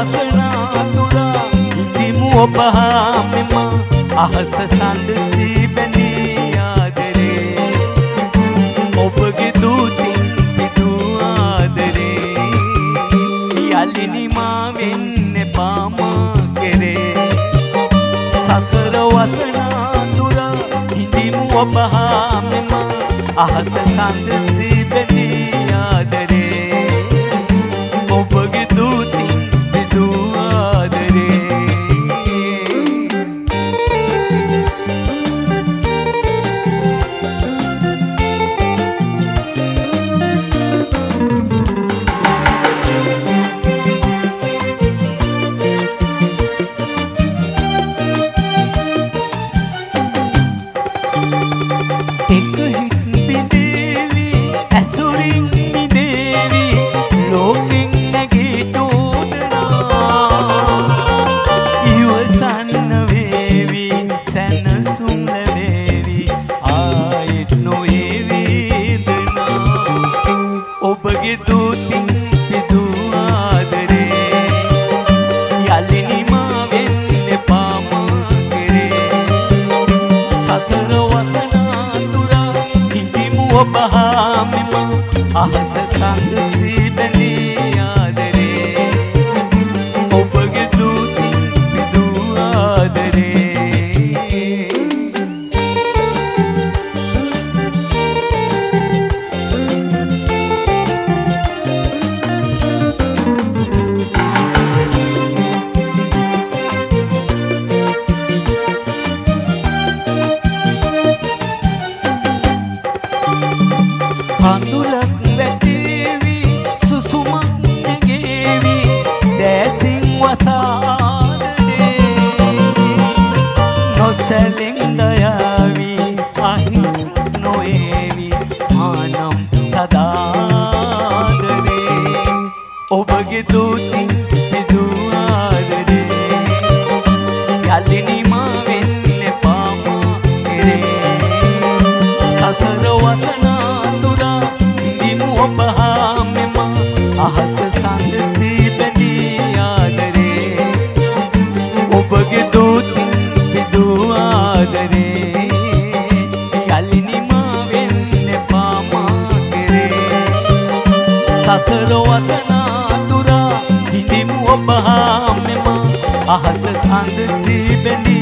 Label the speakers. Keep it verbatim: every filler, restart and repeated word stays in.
Speaker 1: වසනා තුරා ඉදිමු ඔබ හා මෙම අහස සඳසී බැඳී ආදරේ ඔබගේ දූතින් පිදූ ආදරේ යලිනි මා වෙන්න පාම කෙරේ සසර වසනා තුරා ඉදිමු ඔබ හා මෙම අහස සඳසී බැඳී ආදරේ ඔබගේ දූතින් පිදූ ආදරේ එක හිත් බිඳේවි ඇසුරින් මිදේවි ලෝකෙන් නැගිටෝදනා ඉවසන්න වේවි සැනසුම් ලැබේවි ආයෙත් නොවේවි වේදනා ඔබගේ දූතින් පිදූ ආදරේ යලිනි මා වෙන්න පාම කෙරේ සසර වසනා තුරා ඉදිමු ඔබ හා මෙම අහස සඳසී බැඳී ආදරේ ඔබගේ දූතින් පිදූ ආදරේ කඳුලක් වැටේවි සුසුමක් නැගේවි දැසින් වසාදනේ නොසැලෙන් දයාවි අහිත් නොවේවි මානම් සදාදරේ ඔබගේ දූතින් පිදූ ආදරේ යලිනි මා වෙන්න පාම කෙරේ සසර වසනා තුරා ඉදිමු ඔබ හා මෙම අහස සඳසී බැඳී ආදරේ ඔබගේ දූතින් පිදූ ආදරේ යලිනි මා වෙන්න පාම කෙරේ සසර වසනා තුරා ඉදිමු ඔබ හා මෙම අහස සඳසී බැඳී